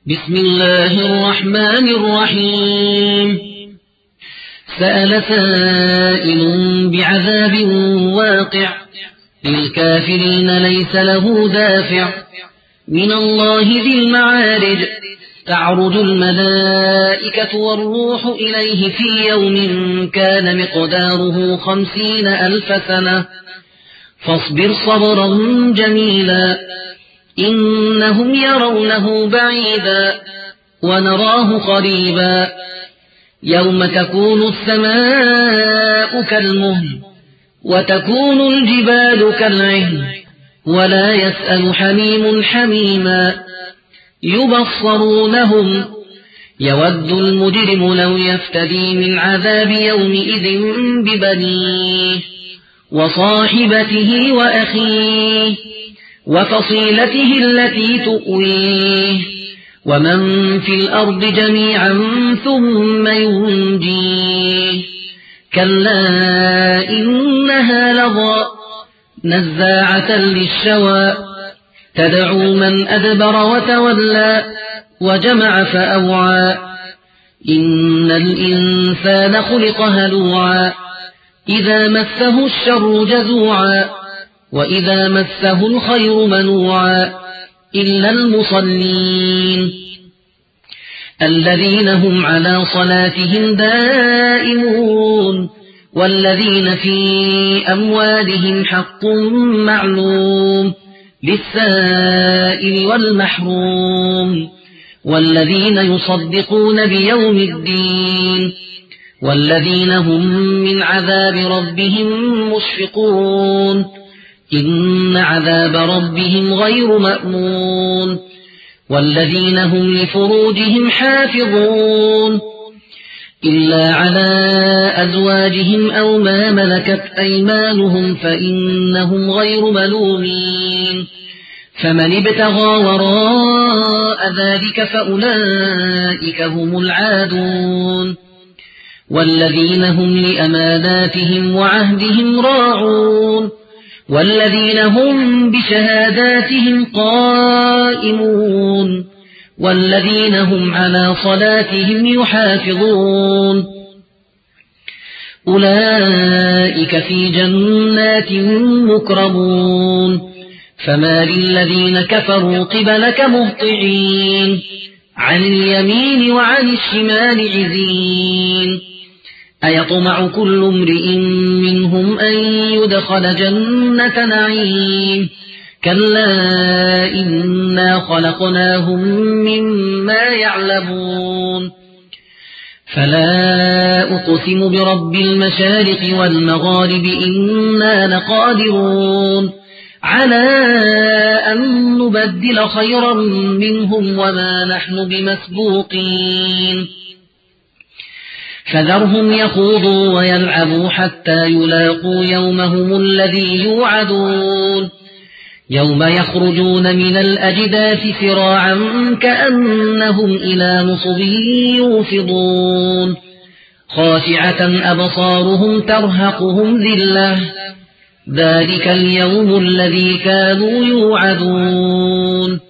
بسم الله الرحمن الرحيم سأل سائل بعذاب واقع للكافرين ليس له دافع من الله ذي المعارج تعرج الملائكة والروح إليه في يوم كان مقداره 50,000 سنة فاصبر صبرا جميلا إنهم يرونه بعيدا ونراه قريبا يوم تكون السماء كالمهل وتكون الجبال كالعهن ولا يسأل حميم حميما يبصرونهم يود المجرم لو يفتدي من عذاب يومئذ ببنيه وصاحبته وأخيه وفصيلته التي تؤويه ومن في الأرض جميعا ثم ينجيه كلا إنها لظى نزاعة للشوى تدعو من أدبر وتولى وجمع فأوعى إن الإنسان خلق هلوعا إذا مسه الشر جزوعا وإذا مسه الخير منوعا إلا المصلين الذين هم على صلاتهم دائمون والذين في أموالهم حق معلوم للسائل والمحروم والذين يصدقون بيوم الدين والذين هم من عذاب ربهم مشفقون إن عذاب ربهم غير مأمون والذين هم لفروجهم حافظون إلا على أزواجهم أو ما ملكت أيمانهم فإنهم غير ملومين فمن ابتغى وراء ذلك فأولئك هم العادون والذين هم لأماناتهم وعهدهم راعون والذين هم بشهاداتهم قائمون والذين هم على صلاتهم يحافظون أولئك في جنات مكرمون فما للذين كفروا قبلك مهطعين عن اليمين وعن الشمال عزين أيطمع كل امرئ منهم أن يدخل جنة نعيم كلا إنا خلقناهم مما يعلمون فلا أقسم برب المشارق والمغارب إنا لقادرون على أن نبدل خيرا منهم وما نحن بمسبوقين فذرهم يخوضوا ويلعبوا حتى يلاقوا يومهم الذي يوعدون يوم يخرجون من الأجداث سراعا كأنهم إلى نصب يوفضون خاشعة أبصارهم ترهقهم ذلة ذلك اليوم الذي كانوا يوعدون